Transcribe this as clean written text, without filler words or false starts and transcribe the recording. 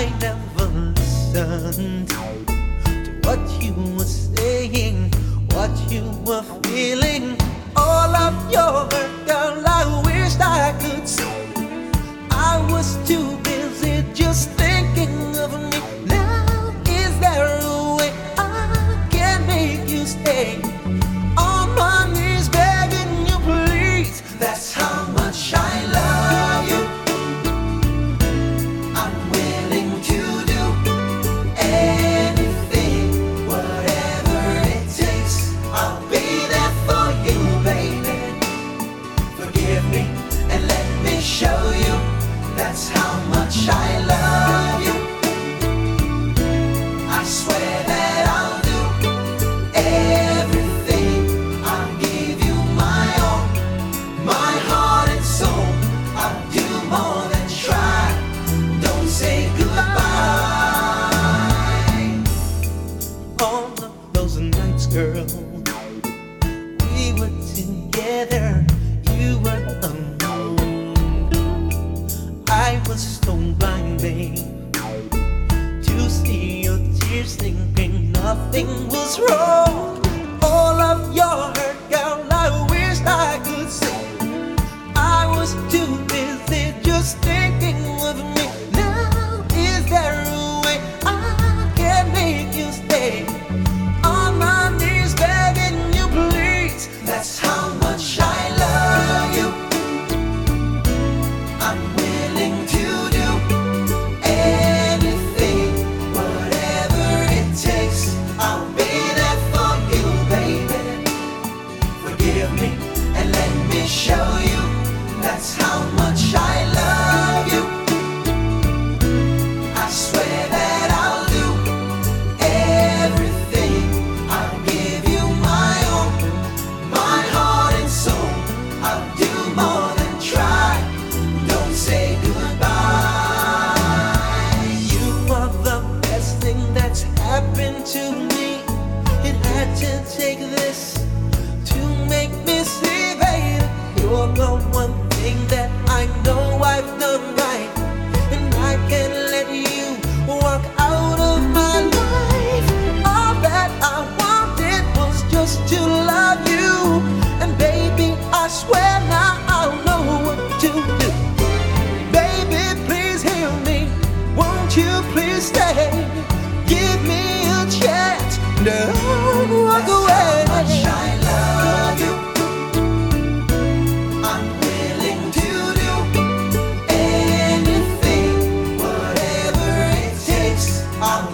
I never listened to what you were saying, what you were feeling. All of your hurt, girl, I wished I could see. I was too busy just thinking of me. Now, is there a way I can make you stay? On my knees begging you, please. That's how much I love you. I'm willing to do anything, whatever it takes. I'll be there for you, baby. Forgive me and let me show you. That's how much I love you. I swear that I'll do everything. I'll give you my all, my heart and soul. I'll do more than try. Don't say goodbye. All of those nights, girl, we were together. You were alone. I was so blind, babe, to see your tears, thinking nothing was wrong. All of your hurt, girl, I wished I could see. I was too busy just thinking of me. Now, is there a way I can make you stay? On my knees begging you, please. That's how much I love you. I'm willing to do anything, whatever it takes. I'll be there for you, baby. Forgive me and let me show you. That's how much I love you. I swear that I'll do everything. I'll give you my all, my heart and soul. I'll do more than try. Don't say goodbye. You are the best thing that's happened to me. It had to take this to make me see, babe. You're the one thing that I know I've done right, and I can't let you walk out of my life. All that I wanted was just to love you, and baby, I swear now I'll know what to do. Baby, please hear me. Won't you please stay? Give me a chance. Don't walk away. That's how much I love you. I'm willing to do anything, whatever it takes. I'll